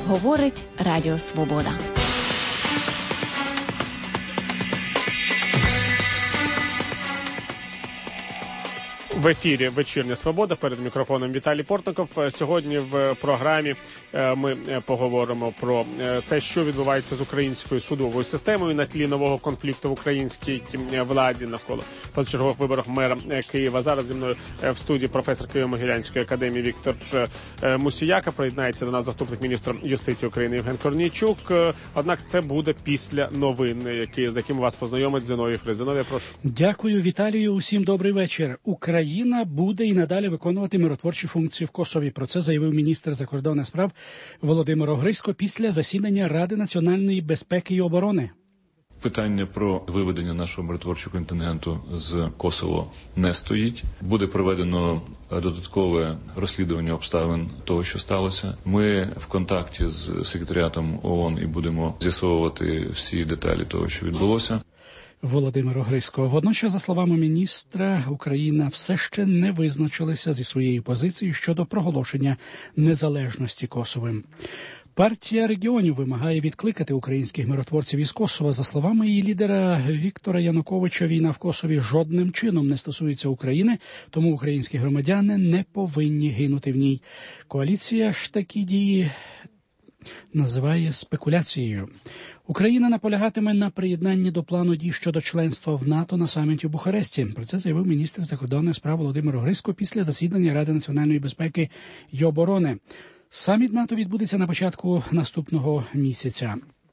Говорить Радіо Свобода. В ефірі «Вечірня Свобода», перед мікрофоном Віталій Портников. Сьогодні в програмі ми поговоримо про те, що відбувається з українською судовою системою на тлі нового конфлікту в українській владі навколо позачергових виборів мера Києва. Зараз зі мною в студії професор Києво-Могилянської академії Віктор Мусіяка. Приєднається до нас заступник міністра юстиції України Євген Корнійчук. Однак це буде після новин, з якими вас познайомить Зиновій Фрис. Зиновій, прошу. Дякую, Віталію. Усім добрий вечір. Україна буде і надалі виконувати миротворчі функції в Косові. Про це заявив міністр закордонних справ Володимир Огрисько після засідання Ради національної безпеки і оборони. Питання про виведення нашого миротворчого контингенту з Косово не стоїть. Буде проведено додаткове розслідування обставин того, що сталося. Ми в контакті з секретаріатом ООН і будемо з'ясовувати всі деталі того, що відбулося. Володимир Огрисько. Водночас, за словами міністра, Україна все ще не визначилася зі своєю позицією щодо проголошення незалежності Косовим. Партія регіонів вимагає відкликати українських миротворців із Косова. За словами її лідера Віктора Януковича, війна в Косові жодним чином не стосується України, тому українські громадяни не повинні гинути в ній. Коаліція ж такі дії називає спекуляцією. Україна наполягатиме на приєднанні до плану дій щодо членства в НАТО на саміті в Бухаресті. Про це заявив міністр закордонних справ Володимир Огрисько після засідання Ради національної безпеки і оборони. Саміт НАТО відбудеться на початку наступного місяця.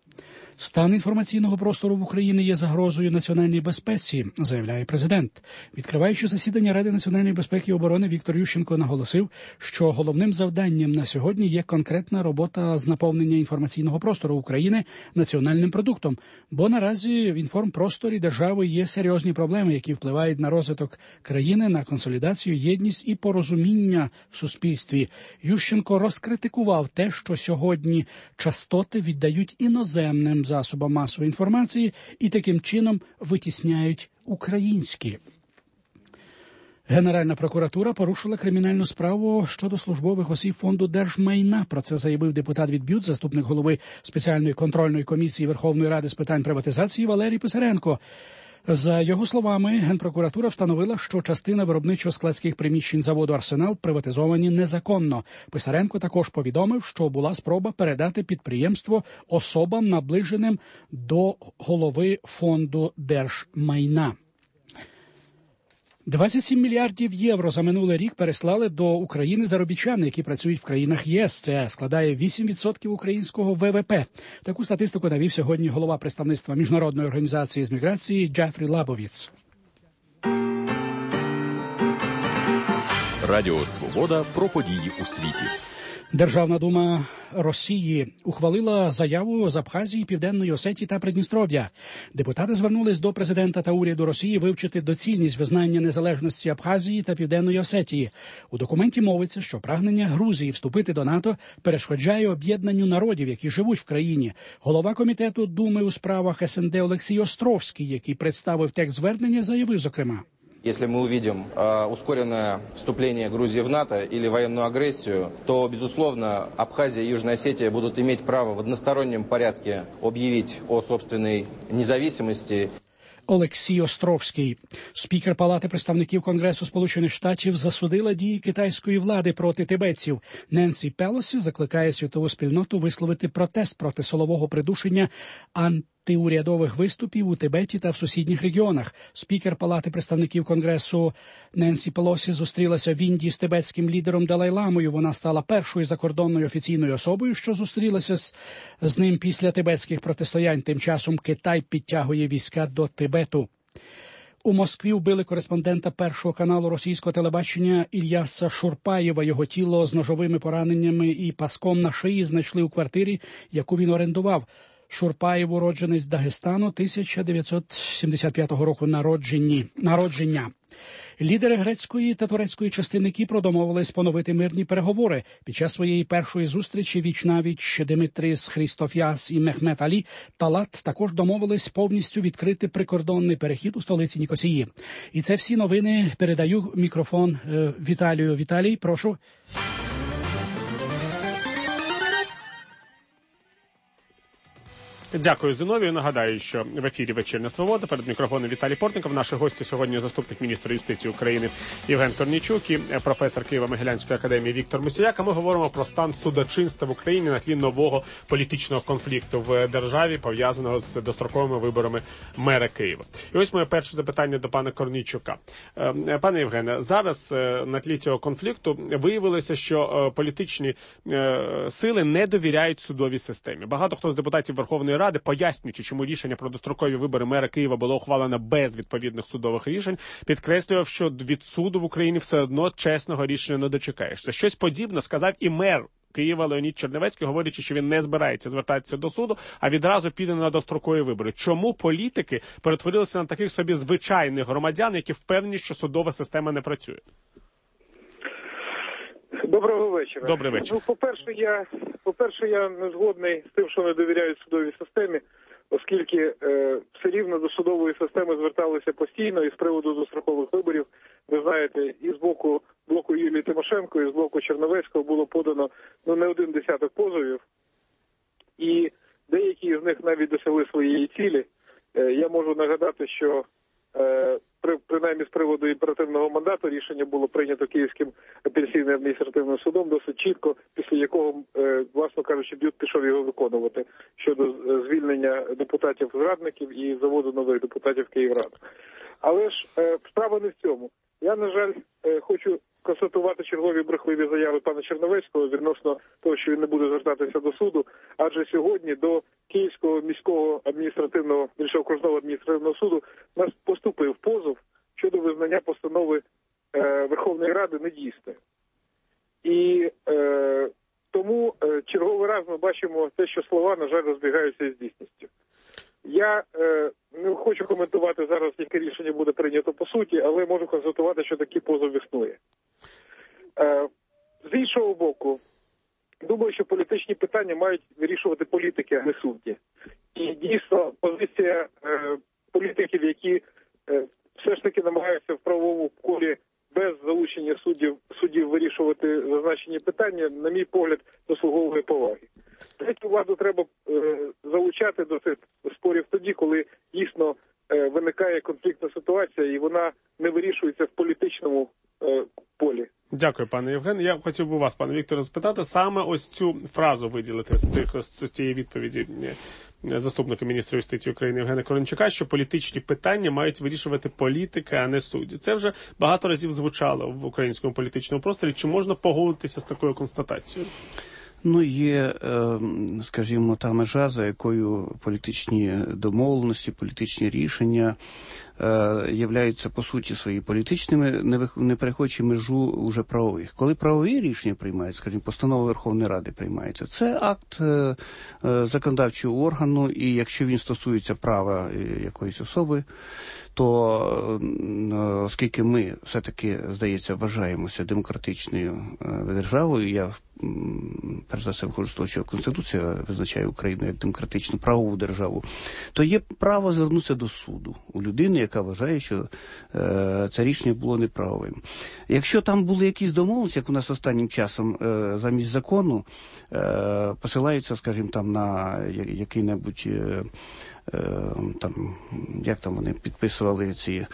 Стан інформаційного простору в Україні є загрозою національній безпеці, заявляє президент. Відкриваючи засідання Ради національної безпеки і оборони, Віктор Ющенко наголосив, що головним завданням на сьогодні є конкретна робота з наповнення інформаційного простору України національним продуктом, бо наразі в інформпросторі держави є серйозні проблеми, які впливають на розвиток країни, на консолідацію, єдність і порозуміння в суспільстві. Ющенко розкритикував те, що сьогодні частоти віддають іноземним засобам масової інформації і таким чином витісняють українські. Генеральна прокуратура порушила кримінальну справу щодо службових осіб Фонду держмайна. Про це заявив депутат від БЮТ, заступник голови спеціальної контрольної комісії Верховної Ради з питань приватизації Валерій Писаренко. За його словами, Генпрокуратура встановила, що частина виробничо-складських приміщень заводу «Арсенал» приватизовані незаконно. Писаренко також повідомив, що була спроба передати підприємство особам, наближеним до голови Фонду держмайна. 27 мільярдів євро за минулий рік переслали до України заробітчани, які працюють в країнах ЄС. Це складає 8% українського ВВП. Таку статистику навів сьогодні голова представництва Міжнародної організації з міграції Джефрі Лабовіц. Радіо «Свобода» про події у світі. Державна дума Росії ухвалила заяву з Абхазії, Південної Осетії та Придністров'я. Депутати звернулись до президента та уряду Росії вивчити доцільність визнання незалежності Абхазії та Південної Осетії. У документі мовиться, що прагнення Грузії вступити до НАТО перешкоджає об'єднанню народів, які живуть в країні. Голова комітету Думи у справах СНД Олексій Островський, який представив текст звернення, заявив, зокрема: Если мы увидим ускоренное вступление Грузии в НАТО или военную агрессию, то, безусловно, Абхазия и Южная Осетия будут иметь право в одностороннем порядке объявить о собственной независимости. Олексій Островський. Спікер Палати представників Конгресу Сполучених Штатів засудила дії китайської влади проти тибетців. Ненсі Пелосі закликає світову спільноту висловити протест проти силового придушення антиурядових виступів у Тибеті та в сусідніх регіонах. Спікер Палати представників Конгресу Ненсі Пелосі зустрілася в Індії з тибетським лідером Далай-ламою. Вона стала першою закордонною офіційною особою, що зустрілася з ним після тибетських протистоянь. Тим часом Китай підтягує війська до Тибету. У Москві вбили кореспондента Першого каналу російського телебачення Ільяса Шурпаєва. Його тіло з ножовими пораненнями і паском на шиї знайшли у квартирі, яку він орендував. Шурпаєв, уродженець Дагестану, 1975 року народження. Лідери грецької та турецької частини Кіпру домовились поновити мирні переговори. Під час своєї першої зустрічі віч-навіч Димитріс Хрістофіас і Мехмет Алі Талат також домовились повністю відкрити прикордонний перехід у столиці Нікосії. І це всі новини. Передаю мікрофон Віталію. Віталій, прошу. Дякую, Зиновію. Нагадаю, що в ефірі «Вечірня Свобода». Перед мікрофоном Віталій Портников. Наші гості сьогодні заступник міністра юстиції України Євген Корнійчук і професор Києво-Могилянської академії Віктор Мусіяк. А ми говоримо про стан судочинства в Україні на тлі нового політичного конфлікту в державі, пов'язаного з достроковими виборами мера Києва. І ось моє перше запитання до пана Корнійчука. Пане Євгене, зараз на тлі цього конфлікту виявилося, що політичні сили не довіряють судовій системі. Багато хто з депутатів Верховної Ради, пояснюючи, чому рішення про дострокові вибори мера Києва було ухвалено без відповідних судових рішень, підкреслював, що від суду в Україні все одно чесного рішення не дочекаєшся. Щось подібне сказав і мер Києва Леонід Чернівецький, говорячи, що він не збирається звертатися до суду, а відразу піде на дострокові вибори. Чому політики перетворилися на таких собі звичайних громадян, які впевнені, що судова система не працює? Доброго вечора. Добрий вечір. По-перше, я не згодний з тим, що не довіряють судовій системі, оскільки все рівно до судової системи зверталися постійно і з приводу дострокових виборів. Ви знаєте, і з боку блоку Юлії Тимошенко, і з блоку Черновецького було подано не один десяток позовів. І деякі з них навіть досягли своєї цілі. Я можу нагадати, що принаймні з приводу імперативного мандату рішення було прийнято Київським апеляційним адміністративним судом досить чітко, після якого, власно кажучи, Бют пішов його виконувати щодо звільнення депутатів-зрадників і заводу нових депутатів Київради. Але ж справа не в цьому. Я, на жаль, хочу констатувати чергові брехливі заяви пана Черновецького відносно того, що він не буде звертатися до суду, адже сьогодні до Київського міського адміністративного, більше окружного адміністративного суду нас поступив позов щодо визнання постанови Верховної Ради недійсною. І тому черговий раз ми бачимо те, що слова, на жаль, розбігаються із дійсністю. Я не хочу коментувати зараз, яке рішення буде прийнято по суті, але можу констатувати, що такий позов існує. З іншого боку, думаю, що політичні питання мають вирішувати політики, а не судді. І дійсно позиція політиків, які все ж таки намагаються в правовому колі без залучення суддів вирішувати зазначені питання, на мій погляд, заслуговує поваги. Третю владу треба залучати до цих спорів тоді, коли дійсно виникає конфліктна ситуація і вона не вирішується в політичному полі. Дякую, пане Євген. Я хотів би вас, пане Вікторе, запитати саме ось цю фразу виділити з цієї відповіді заступника міністра юстиції України Євгена Корнійчука, що політичні питання мають вирішувати політики, а не судді. Це вже багато разів звучало в українському політичному просторі. Чи можна погодитися з такою констатацією? Є, скажімо, та межа, за якою політичні домовленості, політичні рішення являються по суті свої політичними, не переходячи межу уже правових. Коли правові рішення приймаються, скажімо, постанова Верховної Ради приймається, це акт законодавчого органу, і якщо він стосується права якоїсь особи, то оскільки ми все-таки, здається, вважаємося демократичною державою, я перш за все виходжу з того, що Конституція визначає Україну як демократичну правову державу, то є право звернутися до суду у людини, яка вважає, що це рішення було неправовим. Якщо там були якісь домовленості, як у нас останнім часом замість закону посилаються, скажімо, там на який-небудь там, як там вони підписували ці,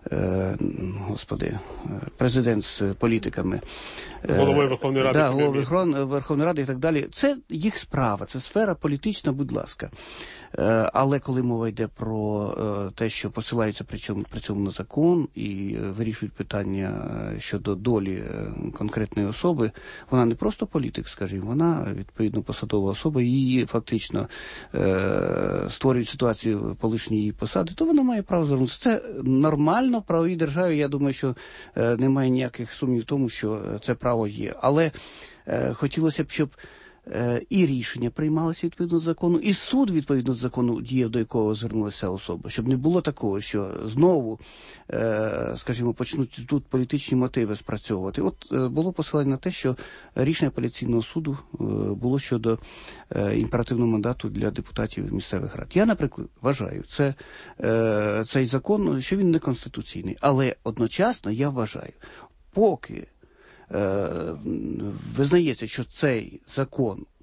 президент з політиками. З головою Верховної Ради. Да, головою Верховної Ради і так далі. Це їх справа, це сфера політична, будь ласка. Але коли мова йде про те, що посилаються при цьому на закон і вирішують питання щодо долі конкретної особи, вона не просто політик, скажімо, вона, відповідно, посадова особа, її фактично створюють ситуацію полишньої її посади, то вона має право звернутися. Це нормально в правовій державі, я думаю, що немає ніяких сумнів в тому, що це право є. Але хотілося б, щоб і рішення приймалися відповідно до закону, і суд відповідно до закону діяв, до якого звернулася особа. Щоб не було такого, що знову, скажімо, почнуть тут політичні мотиви спрацьовувати. От було посилання на те, що рішення апеляційного суду було щодо імперативного мандату для депутатів місцевих рад. Я, наприклад, вважаю, цей закон, що він неконституційний. Але одночасно я вважаю, поки визнається, що цей закон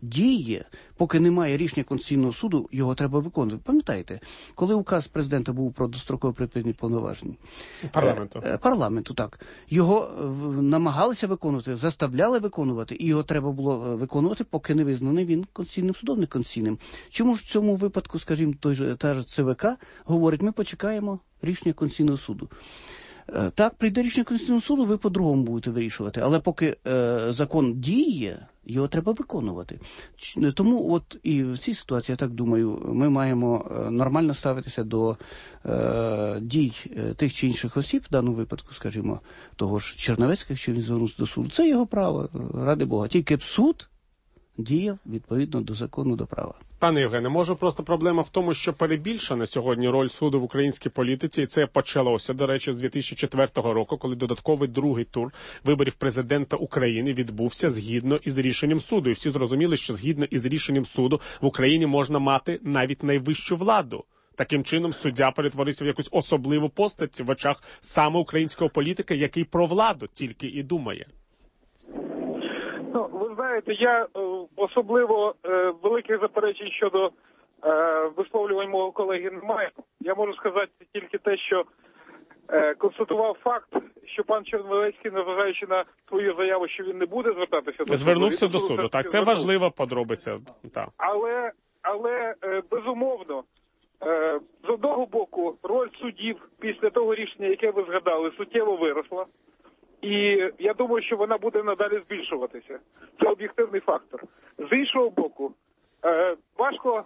діє, поки немає рішення Конституційного суду, його треба виконувати. Пам'ятаєте, коли указ президента був про дострокове припинення повноважень парламенту, так, його намагалися виконувати, заставляли виконувати, і його треба було виконувати, поки не визнаний він Конституційним судом, не конституційним. Чому ж в цьому випадку, скажімо, та ж ЦВК говорить, ми почекаємо рішення Конституційного суду. Так, прийде рішення Конституційного суду, ви по-другому будете вирішувати. Але поки закон діє, його треба виконувати. Тому от і в цій ситуації, я так думаю, ми маємо нормально ставитися до дій тих чи інших осіб, в даному випадку, скажімо, того ж Черновецького, якщо він звернувся до суду. Це його право, ради Бога. Тільки б суд діяв відповідно до закону, до права. Пане Євгене, може просто проблема в тому, що перебільшена сьогодні роль суду в українській політиці, і це почалося, до речі, з 2004 року, коли додатковий другий тур виборів президента України відбувся згідно із рішенням суду. І всі зрозуміли, що згідно із рішенням суду в Україні можна мати навіть найвищу владу. Таким чином, суддя перетворився в якусь особливу постать в очах саме українського політика, який про владу тільки і думає. Ну, ви знаєте, я особливо великих заперечень щодо висловлювань мого колеги не маю. Я можу сказати тільки те, що констатував факт, що пан Черновецький, незважаючи на свою заяву, що він не буде звертатися до суду. Звернувся до суду. Так, це важлива подробиця. Так. Але безумовно, з одного боку, роль суддів після того рішення, яке ви згадали, суттєво виросла. І я думаю, що вона буде надалі збільшуватися. Це об'єктивний фактор. З іншого боку, важко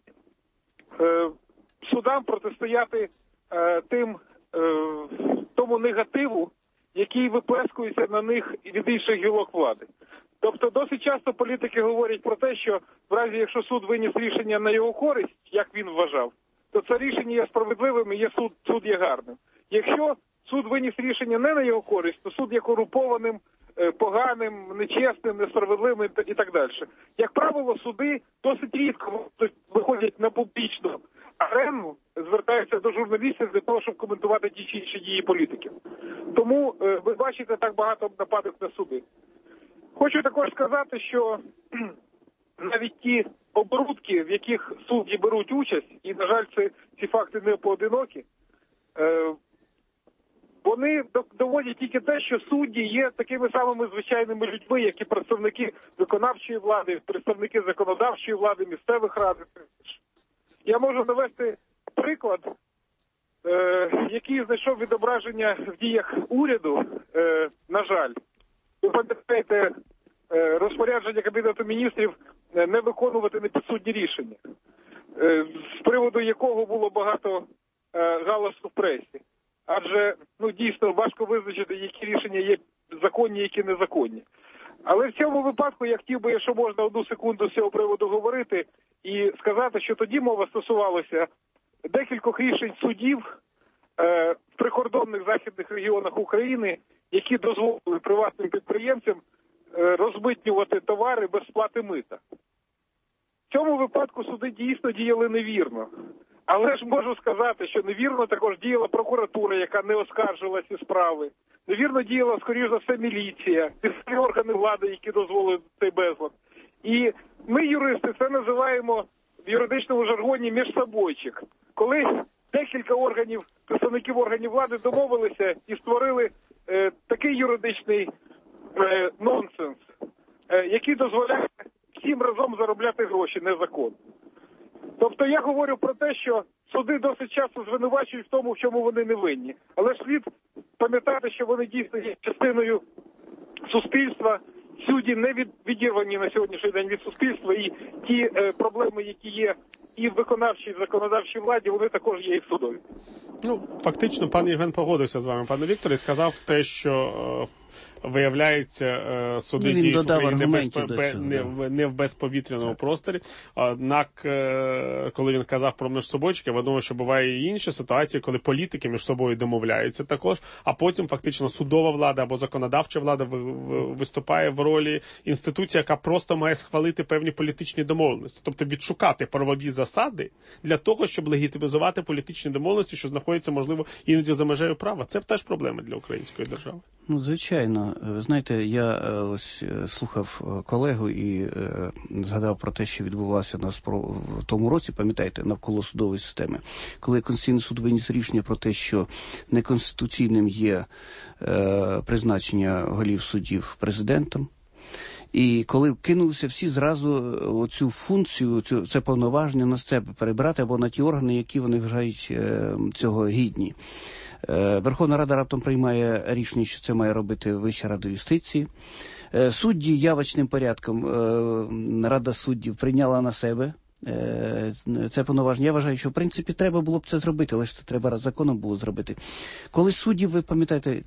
судам протистояти тому негативу, який виплескується на них від інших гілок влади. Тобто досить часто політики говорять про те, що в разі, якщо суд виніс рішення на його користь, як він вважав, то це рішення є справедливим і суд є гарним. Якщо суд виніс рішення не на його користь, то суд є корумпованим, поганим, нечесним, несправедливим і так далі. Як правило, суди досить рідко виходять на публічну арену, звертаються до журналістів для того, щоб коментувати ті чи інші дії політиків. Тому ви бачите так багато нападок на суди. Хочу також сказати, що навіть ті оборудки, в яких судді беруть участь, і, на жаль, ці факти не поодинокі, вони доводять тільки те, що судді є такими самими звичайними людьми, як і представники виконавчої влади, представники законодавчої влади, місцевих рад. Я можу навести приклад, який знайшов відображення в діях уряду, на жаль. Ви пам'ятаєте розпорядження Кабінету міністрів не виконувати непідсудні рішення, з приводу якого було багато галасу в пресі. Адже, дійсно, важко визначити, які рішення є законні, які незаконні. Але в цьому випадку я хотів би, що можна одну секунду з цього приводу говорити і сказати, що тоді мова стосувалася декількох рішень судів в прикордонних західних регіонах України, які дозволили приватним підприємцям розмитнювати товари без сплати мита. В цьому випадку суди дійсно діяли невірно. Але ж можу сказати, що невірно також діяла прокуратура, яка не оскаржила ці справи. Невірно діяла, скоріш за все, міліція, місцеві органи влади, які дозволили цей безлад. І ми, юристи, це називаємо в юридичному жаргоні міжсобойчик. Коли декілька представників органів влади домовилися і створили такий юридичний нонсенс, який дозволяє всім разом заробляти гроші незаконно. Тобто я говорю про те, що суди досить часто звинувачують в тому, в чому вони не винні. Але ж слід пам'ятати, що вони дійсно є частиною суспільства, судді не відірвані на сьогоднішній день від суспільства, і ті проблеми, які є і в виконавчій, і в законодавчій владі, вони також є і в судові. Фактично, пан Євген погодився з вами, пане Вікторе, і сказав те, що виявляється, суди діють в Україні не в безповітряному просторі. Однак, коли він казав про міжсобойчики, я думаю, що буває і інші ситуації, коли політики між собою домовляються також, а потім фактично судова влада або законодавча влада виступає в ролі інституції, яка просто має схвалити певні політичні домовленості. Тобто відшукати правові засади для того, щоб легітимізувати політичні домовленості, що знаходяться, можливо, іноді за межею права. Це теж проблема для української держави. Ну, звичайно. Ви знаєте, я ось слухав колегу і згадав про те, що відбувалося у нас в тому році, пам'ятаєте, навколо судової системи. Коли Конституційний суд виніс рішення про те, що неконституційним є призначення голів судів президентом, і коли кинулися всі зразу оцю функцію, це повноваження на себе перебрати або на ті органи, які вони вважають цього гідні. Верховна Рада раптом приймає рішення, що це має робити Вища Рада юстиції. Судді явочним порядком Рада суддів прийняла на себе це повноваження. Я вважаю, що в принципі треба було б це зробити, але ж це треба законом було зробити. Коли суддів, ви пам'ятаєте,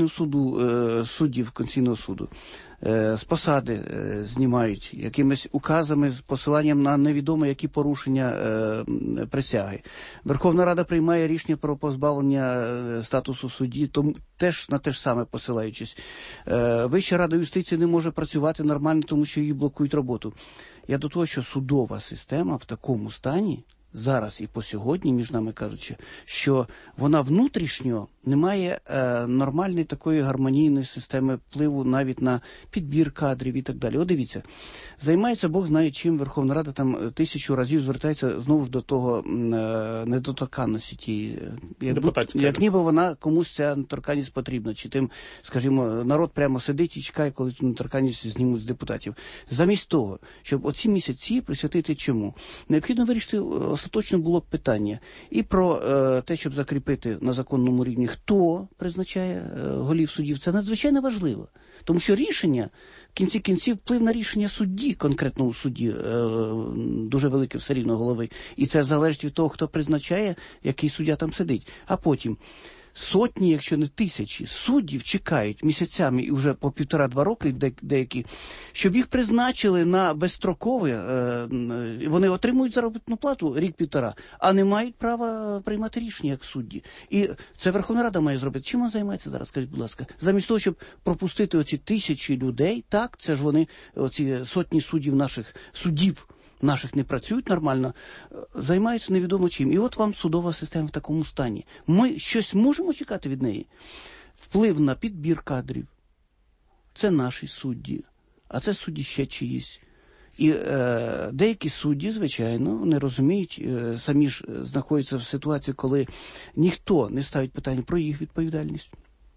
суддів Конституційного суду з посади знімають якимись указами з посиланням на невідомо які порушення присяги. Верховна Рада приймає рішення про позбавлення статусу судді, тому теж на те ж саме посилаючись. Вища Рада юстиції не може працювати нормально, тому що її блокують роботу. Я до того, що судова система в такому стані, зараз і по сьогодні, між нами кажучи, що вона внутрішньо не має нормальної такої гармонійної системи впливу навіть на підбір кадрів і так далі. От дивіться, займається Бог знає чим, Верховна Рада там 1000 разів звертається знову ж до того недоторканності тієї. Як ніби вона комусь ця недоторканність потрібна, чи тим, скажімо, народ прямо сидить і чекає, коли цю недоторканність знімуть з депутатів. Замість того, щоб оці місяці присвятити чому? Необхідно вирішити остаточно було б питання і про те, щоб закріпити на законному рівні, хто призначає голів суддів. Це надзвичайно важливо. Тому що рішення, в кінці кінців, вплив на рішення судді, конкретного судді, дуже велике все рівно голови. І це залежить від того, хто призначає, який суддя там сидить. А потім сотні, якщо не тисячі, суддів чекають місяцями і вже по 1,5-2 роки деякі, щоб їх призначили на безстрокове, вони отримують заробітну плату рік-1,5, а не мають права приймати рішення як судді. І це Верховна Рада має зробити. Чим вона займається зараз, скажіть, будь ласка? Замість того, щоб пропустити оці тисячі людей, так, це ж вони, оці сотні суддів наших не працюють нормально, займаються невідомо чим. І от вам судова система в такому стані. Ми щось можемо чекати від неї? Вплив на підбір кадрів. Це наші судді. А це судді ще чиїсь. І деякі судді, звичайно, не розуміють, самі ж знаходяться в ситуації, коли ніхто не ставить питання про їх відповідальність.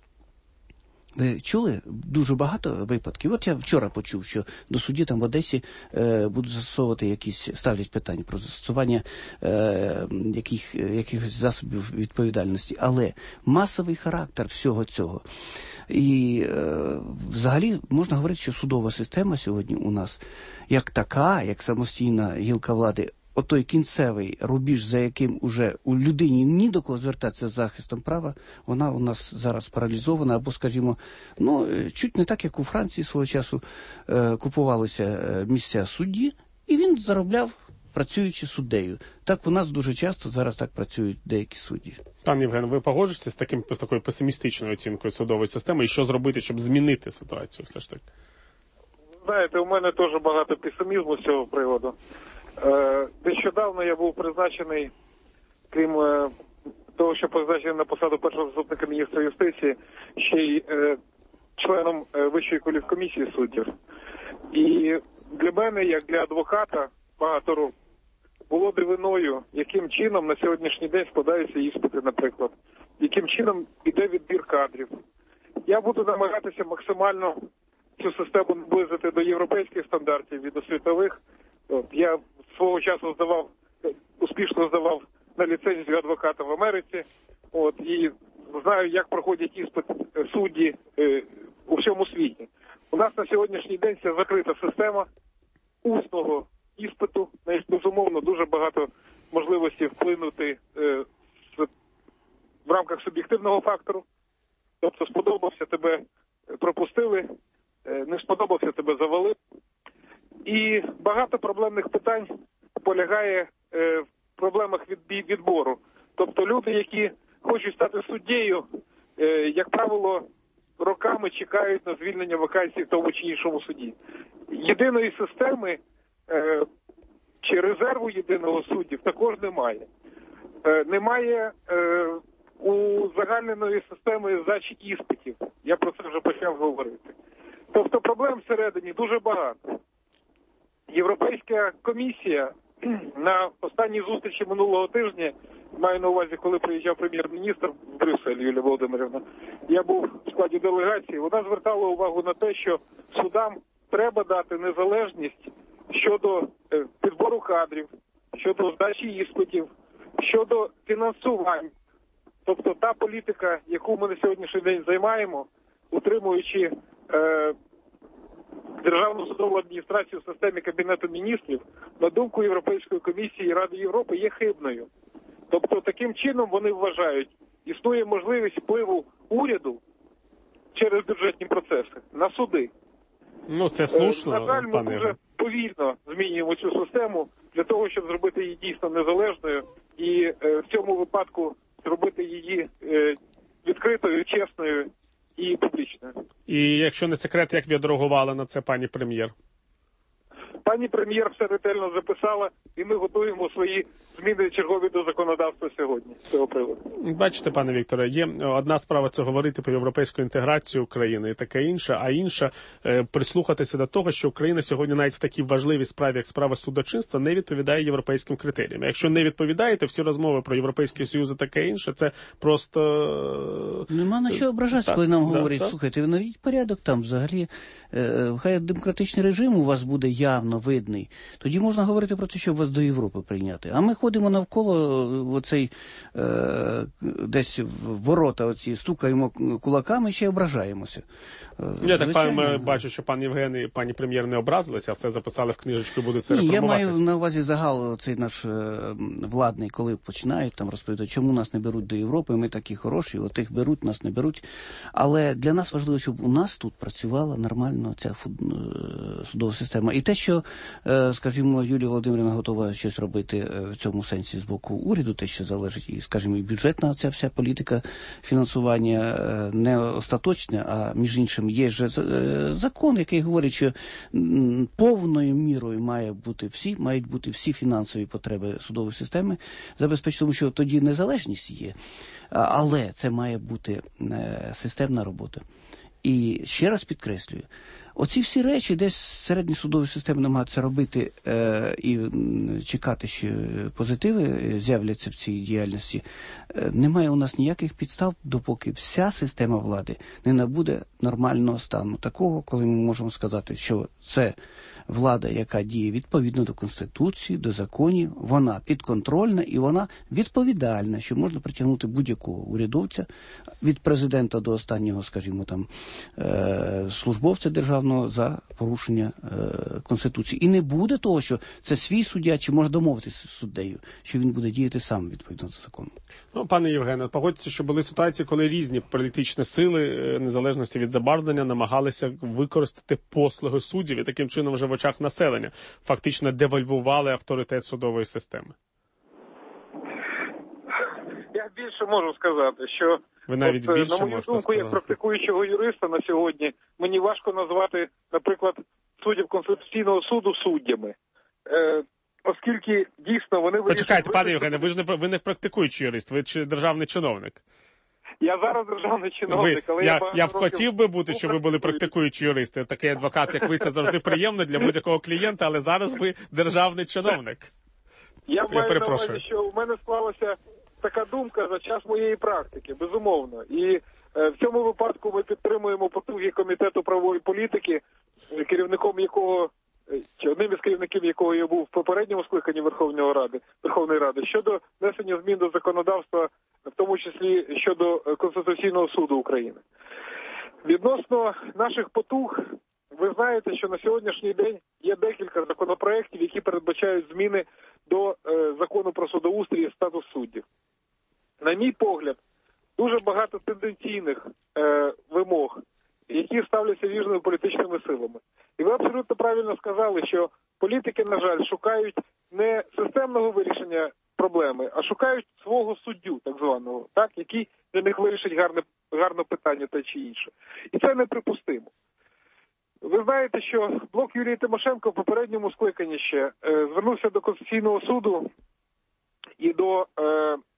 Ви чули дуже багато випадків? От я вчора почув, що до судді там в Одесі будуть застосовувати ставлять питання про застосування якихось засобів відповідальності. Але масовий характер всього цього. І взагалі можна говорити, що судова система сьогодні у нас як така, як самостійна гілка влади, отой кінцевий рубіж, за яким уже у людині ні до кого звертатися з захистом права, вона у нас зараз паралізована, або, скажімо, чуть не так, як у Франції свого часу купувалися місця судді, і він заробляв, працюючи суддею. Так у нас дуже часто зараз так працюють деякі судді. Пан Євген, ви погоджуєтеся з такою песимістичною оцінкою судової системи, і що зробити, щоб змінити ситуацію все ж таки? Знаєте, у мене теж багато песимізму з цього приводу. Нещодавно я був призначений, крім того, що призначений на посаду першого заступника міністра юстиції, ще й членом Вищої кваліфкомісії суддів. І для мене, як для адвоката, багато років, було дивиною, яким чином на сьогоднішній день складаються іспити, наприклад, яким чином іде відбір кадрів. Я буду намагатися максимально цю систему наблизити до європейських стандартів і до світових. Я свого часу успішно здавав на ліцензію адвоката в Америці. І знаю, як проходять іспит судді у всьому світі. У нас на сьогоднішній день це закрита система усного іспиту. Безумовно, дуже багато можливостей вплинути в рамках суб'єктивного фактору. Тобто сподобався, тебе пропустили, не сподобався, тебе завалили. І багато проблемних питань полягає в проблемах відбору. Тобто люди, які хочуть стати суддею, як правило, роками чекають на звільнення вакансій в тому чи іншому суді. Єдиної системи чи резерву єдиного суддів також немає. Немає узагальненої системи здачі іспитів. Я про це вже почав говорити. Тобто проблем всередині дуже багато. Європейська комісія на останній зустрічі минулого тижня, маю на увазі, коли приїжджав прем'єр-міністр в Брюссель, Юлія Володимирівна, я був в складі делегації, вона звертала увагу на те, що судам треба дати незалежність щодо підбору кадрів, щодо здачі іспитів, щодо фінансування. Тобто та політика, яку ми на сьогоднішній день займаємо, утримуючи Державну судову адміністрацію в системі Кабінету міністрів, на думку Європейської комісії і Ради Європи, є хибною. Тобто таким чином вони вважають, існує можливість впливу уряду через бюджетні процеси на суди. Ну, це слушно, на жаль, ми дуже повільно змінюємо цю систему для того, щоб зробити її дійсно незалежною і в цьому випадку зробити її відкритою, чесною і публічною. І якщо не секрет, як відреагувала на це пані прем'єр? Пані прем'єр все ретельно записала, і ми готуємо свої зміни чергові до законодавства сьогодні з цього приводу. Бачите, пане Вікторе, є одна справа це говорити про європейську інтеграцію України і таке інше, а інша прислухатися до того, що Україна сьогодні навіть в такій важливій справі, як справа судочинства, не відповідає європейським критеріям. Якщо не відповідає, то всі розмови про Європейський Союз і таке інше, це просто... Нема на що ображатися, коли нам говорять, слухайте, ви навіть порядок там взагалі, хай демократичний режим у вас буде явно видний, тоді можна говорити про те, щоб вас до Європи прийняти. А ми ходимо навколо оцей десь в ворота оці, стукаємо кулаками, ще й ображаємося. Я так бачу, що пан Євген і пані прем'єр не образилися, а все записали в книжечку і будуть це реформувати. Я маю на увазі загал цей наш владний, коли починають там розповідати, чому нас не беруть до Європи, ми такі хороші, отих беруть, нас не беруть. Але для нас важливо, щоб у нас тут працювала нормально ця судова система. І те, що, скажімо, Юлія Володимирівна готова щось робити в цьому сенсі з боку уряду, те, що залежить, і, скажімо, і бюджетна ця вся політика фінансування не остаточне, а між іншим є ж закон, який говорить, що повною мірою мають бути всі фінансові потреби судової системи забезпечені, тому що тоді незалежність є, але це має бути системна робота. І ще раз підкреслюю, оці всі речі, десь середні судові системи намагаються робити і чекати, що позитиви з'являться в цій діяльності, немає у нас ніяких підстав, допоки вся система влади не набуде нормального стану. Такого, коли ми можемо сказати, що це влада, яка діє відповідно до Конституції, до законів, вона підконтрольна і вона відповідальна, що можна притягнути будь-якого урядовця, від президента до останнього, скажімо, там, службовця державного за порушення Конституції. І не буде того, що це свій суддя, чи може домовитися з суддею, що він буде діяти сам відповідно до закону. Ну, пане Євгене, погодьтеся, що були ситуації, коли різні політичні сили, незалежності від забарвлення, намагалися використати послуги суддів і таким чином вже в очах населення фактично девальвували авторитет судової системи. Я більше можу сказати, що ви навіть більше на мою думку, як практикуючого юриста на сьогодні, мені важко назвати, наприклад, суддів Конституційного суду суддями. Оскільки дійсно вони вирішують... Почекайте, пане Євгене, ви не практикуючий юрист, ви державний чиновник. Я зараз державний чиновник, але я б хотів би бути, щоб ви були практикуючі юристи. Такий адвокат, як ви, це завжди приємно для будь-якого клієнта, але зараз ви державний чиновник. Я маю на увазі, що у мене склалася така думка за час моєї практики, безумовно. І в цьому випадку ми підтримуємо потуги Комітету правової політики, керівником якого, чи одним із керівників якого я був в попередньому скликанні Верховної Ради, щодо внесення змін до законодавства, в тому числі щодо Конституційного суду України. Відносно наших потуг, ви знаєте, що на сьогоднішній день є декілька законопроєктів, які передбачають зміни до закону про судоустрій і статус суддів. На мій погляд, дуже багато тенденційних вимог, які ставляться різними політичними силами. І ви абсолютно правильно сказали, що політики, на жаль, шукають не системного вирішення проблеми, а шукають свого суддю, так званого, так, який для них вирішить гарне питання те чи інше. І це неприпустимо. Ви знаєте, що блок Юлії Тимошенко в попередньому скликанні ще звернувся до Конституційного суду і до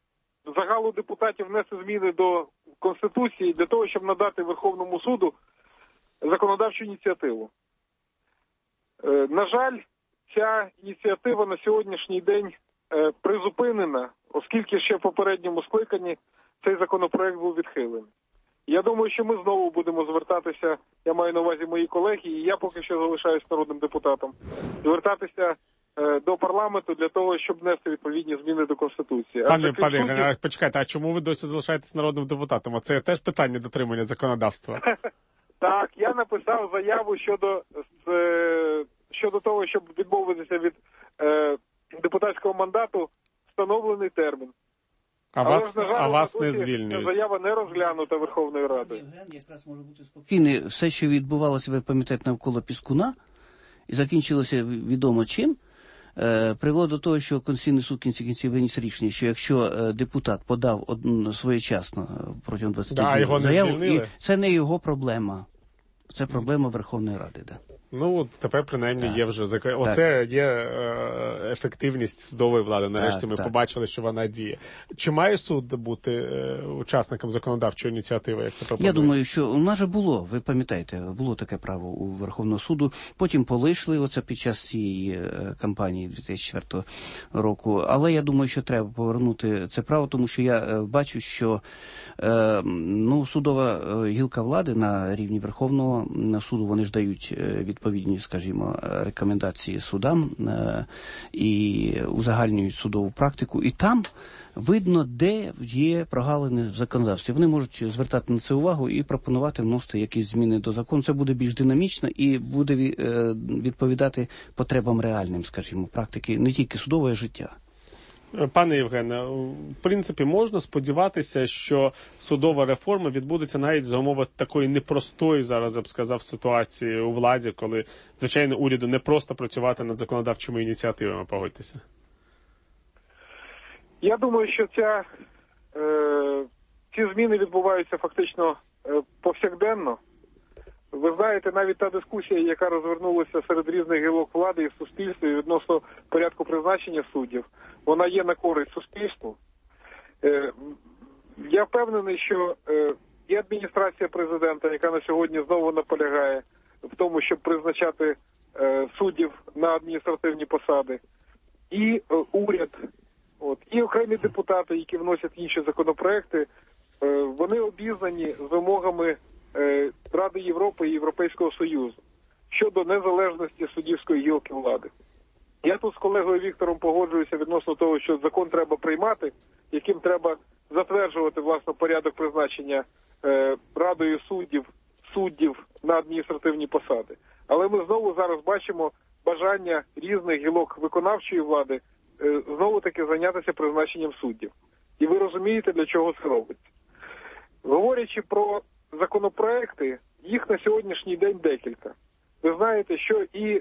загалу депутатів внести зміни до Конституції для того, щоб надати Верховному суду законодавчу ініціативу. На жаль, ця ініціатива на сьогоднішній день призупинена, оскільки ще в попередньому скликанні цей законопроект був відхилений. Я думаю, що ми знову будемо звертатися, я маю на увазі мої колеги, і я поки що залишаюсь народним депутатом, звертатися до парламенту для того, щоб внести відповідні зміни до Конституції. Пане, почекайте, а чому ви досі залишаєтесь народним депутатом? А це теж питання дотримання законодавства. Так, я написав заяву щодо того, щоб відмовитися від депутатського мандату, встановлений термін. А вас не звільнюють. Заява не розглянута Верховною Радою. Євген якраз може бути спокійний. Все, що відбувалося, ви пам'ятаєте, навколо Піскуна, і закінчилося відомо чим, привело до того, що Конституційний суд в кінці кінців виніс рішення, що якщо депутат подав своєчасно протягом 20 днів заяву, і це не його проблема. Це проблема Верховної Ради, да. Ну, тепер, принаймні, є вже оце є ефективність судової влади. Нарешті ми побачили, що вона діє. Чи має суд бути учасником законодавчої ініціативи, як це пропонує? Я думаю, що у нас же було, ви пам'ятаєте, було таке право у Верховного суду. Потім полишили оце під час цієї кампанії 2004 року. Але я думаю, що треба повернути це право, тому що я бачу, що судова гілка влади на рівні Верховного суду, вони ж дають відповідні, скажімо, рекомендації судам і узагальнюють судову практику. І там видно, де є прогалини в законодавстві. Вони можуть звертати на це увагу і пропонувати вносити якісь зміни до закону. Це буде більш динамічно і буде відповідати потребам реальним, скажімо, практики не тільки судового, а й життя. Пане Євгене, в принципі, можна сподіватися, що судова реформа відбудеться навіть за умови такої непростої, зараз я б сказав, ситуації у владі, коли, звичайно, уряду не просто працювати над законодавчими ініціативами, погодьтеся. Я думаю, що ці зміни відбуваються фактично повсякденно. Ви знаєте, навіть та дискусія, яка розвернулася серед різних гілок влади і в суспільстві відносно порядку призначення суддів, вона є на користь суспільству. Я впевнений, що і адміністрація президента, яка на сьогодні знову наполягає в тому, щоб призначати суддів на адміністративні посади, і уряд, і окремі депутати, які вносять інші законопроекти, вони обізнані з вимогами Ради Європи і Європейського Союзу щодо незалежності суддівської гілки влади. Я тут з колегою Віктором погоджуюся відносно того, що закон треба приймати, яким треба затверджувати, власне, порядок призначення Радою суддів на адміністративні посади. Але ми знову зараз бачимо бажання різних гілок виконавчої влади знову-таки зайнятися призначенням суддів. І ви розумієте, для чого це робиться. Говорячи про законопроекти, їх на сьогоднішній день декілька. Ви знаєте, що і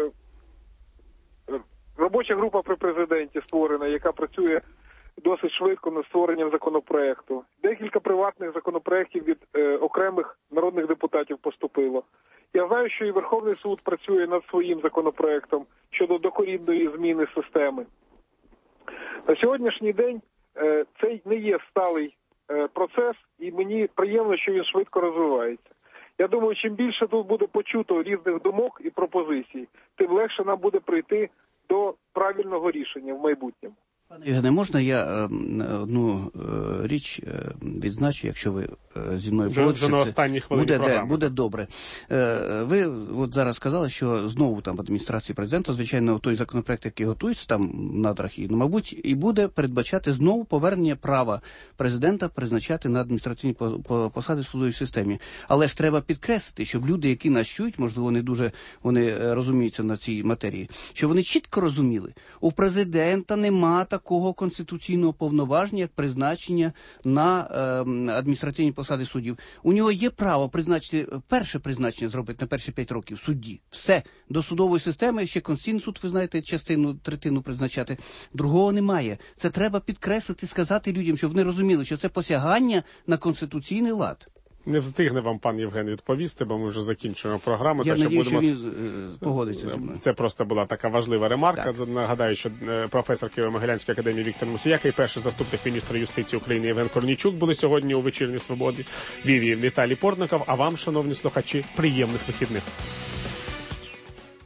робоча група при президенті створена, яка працює досить швидко над створенням законопроекту. Декілька приватних законопроектів від окремих народних депутатів поступило. Я знаю, що і Верховний суд працює над своїм законопроектом щодо докорінної зміни системи. На сьогоднішній день це не є сталий процес, і мені приємно, що він швидко розвивається. Я думаю, чим більше тут буде почуто різних думок і пропозицій, тим легше нам буде прийти до правильного рішення в майбутньому. Пане Євгене, можна я одну річ відзначу, якщо ви зі мною погодитеся? Буде добре. Ви от зараз сказали, що знову там в адміністрації президента, звичайно, той законопроект, який готується там на Драхі, мабуть, і буде передбачати знову повернення права президента призначати на адміністративні посади в судовій системі. Але ж треба підкреслити, щоб люди, які нас чують, можливо, не дуже вони розуміються на цій матерії, що вони чітко розуміли, у президента нема такого конституційного повноваження, як призначення на адміністративні посади суддів. У нього є право призначити, перше призначення зробити на перші 5 років судді. Все. До судової системи, ще Конституційний суд, ви знаєте, третину призначати. Другого немає. Це треба підкреслити, сказати людям, щоб вони розуміли, що це посягання на конституційний лад. Не встигне вам пан Євген відповісти, бо ми вже закінчуємо програму. Я надію, що він погодиться зі мною. Це просто була така важлива ремарка. Так. Нагадаю, що професор Києво-Могилянської академії Віктор Мусіяка і перший заступник міністра юстиції України Євген Корнійчук були сьогодні у «Вечірній Свободі». Вів Віталій Портников. А вам, шановні слухачі, приємних вихідних.